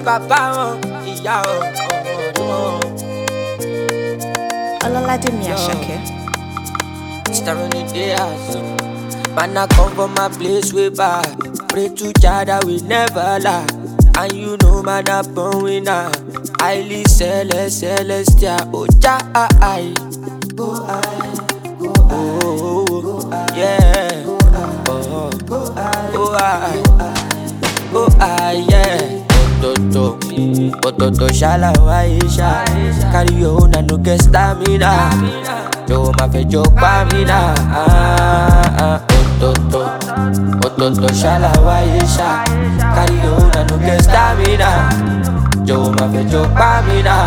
bàbá wọn, ìyá wọn, wọn. Ọlọ́ládé Àṣàkẹ́. Star on the day man, I come from my place way back. Pray to Jah that we never lie. And you know man, I born winner. Highly celestial. Oh Jah, oh yeah. Yeah. Ototo shala waisha. Carry your own and no get stamina. Yo ma fe jo pa mi na. Ototo shala waisha. Carry your own and no get stamina. Yo ma fe jo pa mi na.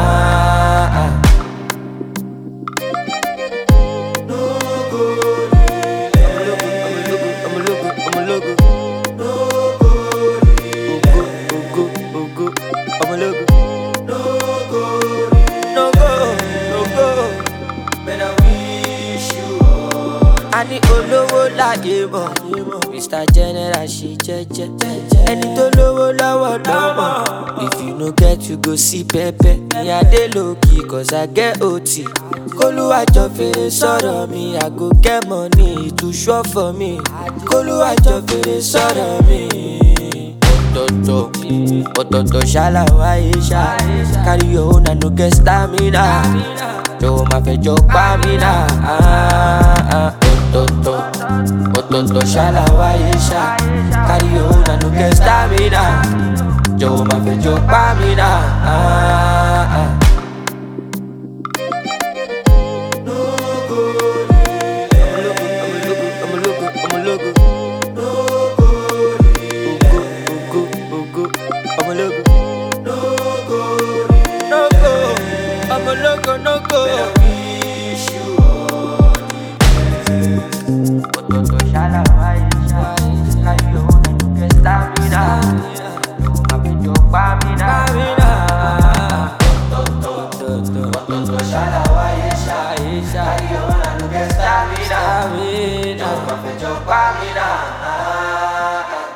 Ani olówó láyé mọ̀, Mr. General ṣe jẹ́jẹ́. Ẹni tó lówó lọ́wọ́ lọ́mọ. If you no get you go see pẹ́pẹ́. Ní adé lókì cause I get OT. Kólúwàjọ fèrè sọ̀rọ̀ mi, I go get money to sure for me. Kólúwàjọ fèrè sọ̀rọ̀ mi. Ototo shala waisha. Carry your own and no get stamina. Yo ma fe jo pa mi na. Ototo shala waisha. Carry your own and no get stamina. Yo ma fe jo pa mi na. No go. Ototo shala waisha. Carry your own and no get stamina. Yo ma fe jo pa mi na.